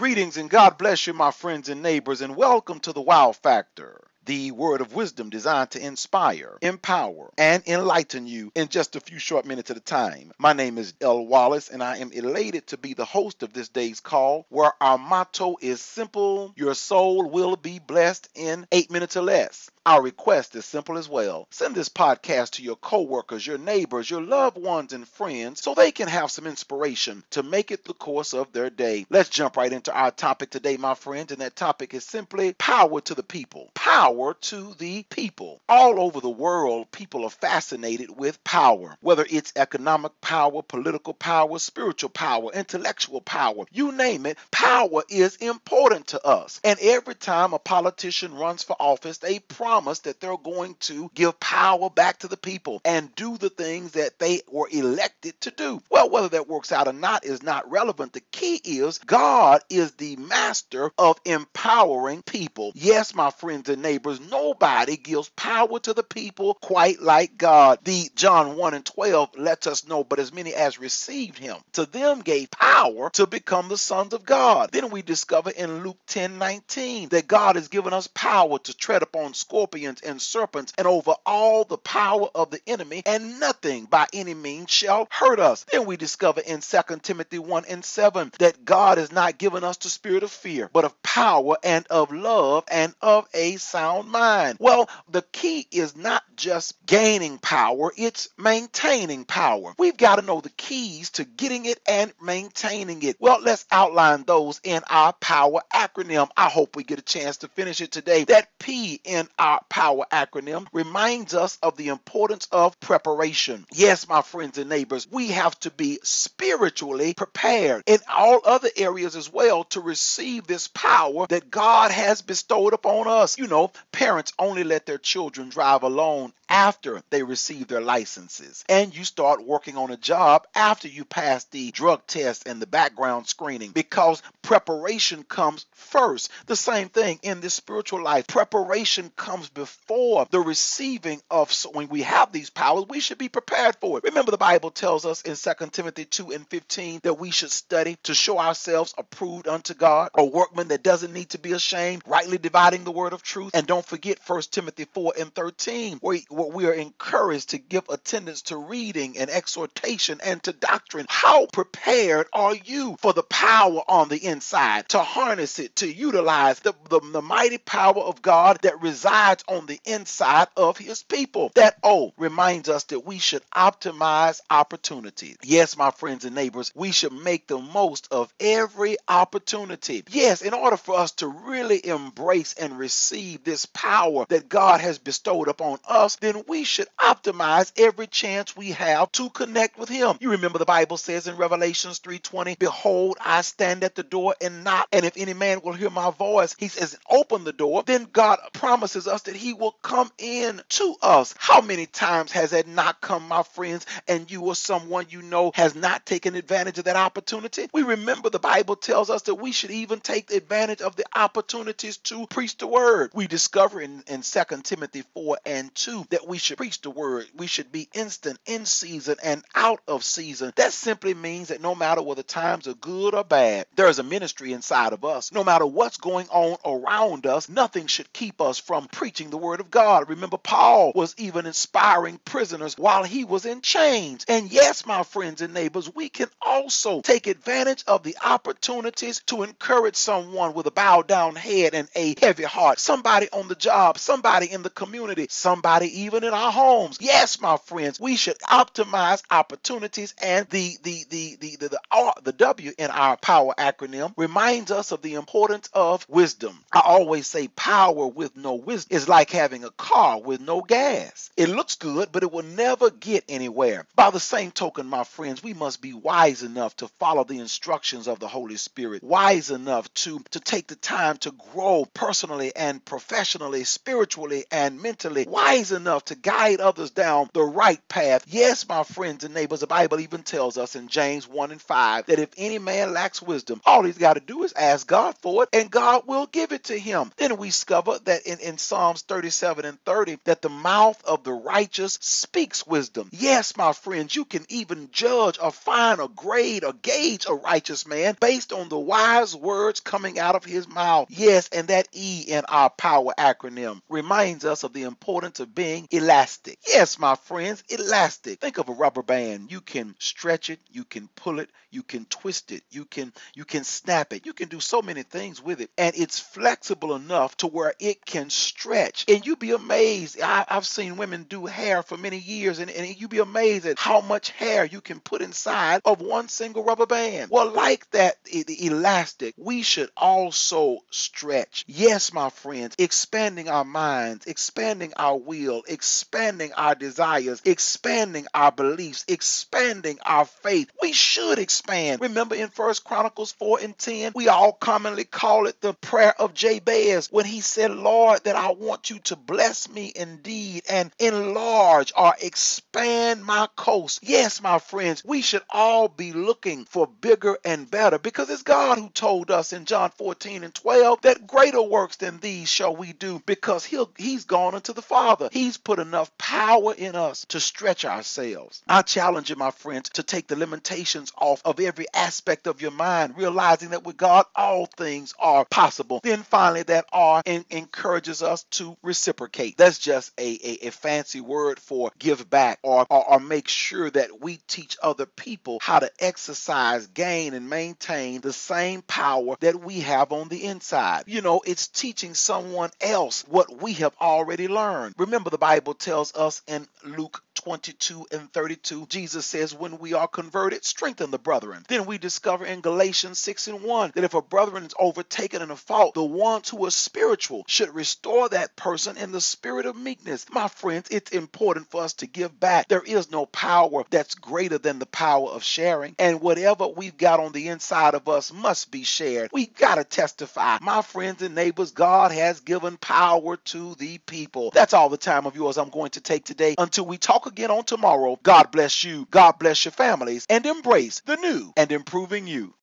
Greetings and God bless you, my friends and neighbors, and welcome to the Wow Factor, the word of wisdom designed to inspire, empower, and enlighten you in just a few short minutes at a time. My name is L. Wallace, and I am elated to be the host of this day's call, where our motto is simple: your soul will be blessed in 8 minutes or less. Our request is simple as well. Send this podcast to your coworkers, your neighbors, your loved ones, and friends so they can have some inspiration to make it the course of their day. Let's jump right into our topic today, my friends, and that topic is simply power to the people. Power to the people. All over the world, people are fascinated with power, whether it's economic power, political power, spiritual power, intellectual power, you name it. Power is important to us. And every time a politician runs for office, they promise that they're going to give power back to the people and do the things that they were elected to do. Well, whether that works out or not is not relevant. The key is God is the master of empowering people. Yes, my friends and neighbors, nobody gives power to the people quite like God. The John 1 and 12 lets us know, but as many as received him, to them gave power to become the sons of God. Then we discover in Luke 10:19 that God has given us power to tread upon scorpions and serpents and over all the power of the enemy, and nothing by any means shall hurt us. Then we discover in 2 Timothy 1 and 7 that God has not given us the spirit of fear, but of power and of love and of a sound mind. Well, the key is not just gaining power, it's maintaining power. We've got to know the keys to getting it and maintaining it. Well, let's outline those in our power acronym. I hope we get a chance to finish it today. That P in our power acronym reminds us of the importance of preparation. Yes, my friends and neighbors, we have to be spiritually prepared in all other areas as well to receive this power that God has bestowed upon us. You know, parents only let their children drive alone after they receive their licenses, and you start working on a job after you pass the drug test and the background screening, because preparation comes first. The same thing in this spiritual life. Preparation comes before the receiving of. So when we have these powers, we should be prepared for it. Remember, the Bible tells us in 2 Timothy 2 and 15 that we should study to show ourselves approved unto God, a workman that doesn't need to be ashamed, rightly dividing the word of truth. And don't forget 1 Timothy 4 and 13, where we are encouraged to give attendance to reading and exhortation and to doctrine. How prepared are you for the power on the inside, to harness it, to utilize the mighty power of God that resides on the inside of his people? That O reminds us that we should optimize opportunities. Yes, my friends and neighbors, we should make the most of every opportunity. Yes, in order for us to really embrace and receive this power that God has bestowed upon us, then we should optimize every chance we have to connect with him. You remember the Bible says in Revelations 3:20, behold, I stand at the door and knock, and if any man will hear my voice, he says, open the door. Then God promises us that he will come in to us. How many times has that not come, my friends, and you or someone you know has not taken advantage of that opportunity? We remember the Bible tells us that we should even take advantage of the opportunities to preach the word. We discover in 2 Timothy 4 and 2 that we should preach the word. We should be instant, in season, and out of season. That simply means that no matter whether times are good or bad, there is a ministry inside of us. No matter what's going on around us, nothing should keep us from preaching the word of God. Remember, Paul was even inspiring prisoners while he was in chains. And yes, my friends and neighbors, we can also take advantage of the opportunities to encourage someone with a bowed down head and a heavy heart. Somebody on the job, somebody in the community, somebody even in our homes. Yes, my friends, we should optimize opportunities, and the W in our power acronym reminds us of the importance of wisdom. I always say power with no wisdom is like having a car with no gas. It looks good, but it will never get anywhere. By the same token, my friends, we must be wise enough to follow the instructions of the Holy Spirit, wise enough to take the time to grow personally and professionally, spiritually and mentally, wise enough to guide others down the right path. Yes, my friends and neighbors, the Bible even tells us in James 1 and 5 that if any man lacks wisdom, all he's got to do is ask God for it, and God will give it to him. Then we discover that in Psalm Psalms 37:30 that the mouth of the righteous speaks wisdom. Yes, my friends, you can even judge or find or grade or gauge a righteous man based on the wise words coming out of his mouth. Yes, and that E in our power acronym reminds us of the importance of being elastic. Yes, my friends, elastic. Think of a rubber band. You can stretch it, you can pull it, you can twist it, you can snap it. You can do so many things with it, and it's flexible enough to where it can stretch. And you'd be amazed. I've seen women do hair for many years, and you'd be amazed at how much hair you can put inside of one single rubber band. Well, like that, the elastic, we should also stretch. Yes, my friends, expanding our minds, expanding our will, expanding our desires, expanding our beliefs, expanding our faith. We should expand. Remember in 1 Chronicles 4:10, we all commonly call it the prayer of Jabez when he said, Lord, that I want you to bless me indeed and enlarge or expand my coast. Yes, my friends, we should all be looking for bigger and better, because it's God who told us in John 14:12 that greater works than these shall we do, because he's gone unto the Father. He's put enough power in us to stretch ourselves. I challenge you, my friends, to take the limitations off of every aspect of your mind, realizing that with God all things are possible. Then finally, that R encourages us to reciprocate. That's just a fancy word for give back, or make sure that we teach other people how to exercise, gain, and maintain the same power that we have on the inside. You know, it's teaching someone else what we have already learned. Remember, the Bible tells us in Luke 22:32, Jesus says, when we are converted, strengthen the brethren. Then we discover in Galatians 6:1 that if a brethren is overtaken in a fault, the ones who are spiritual should restore that person in the spirit of meekness. My friends, it's important for us to give back. There is no power that's greater than the power of sharing, and whatever we've got on the inside of us must be shared. We got to testify. My friends and neighbors, God has given power to the people. That's all the time of yours I'm going to take today. Until we talk again on tomorrow, God bless you, God bless your families, and embrace the new and improving you.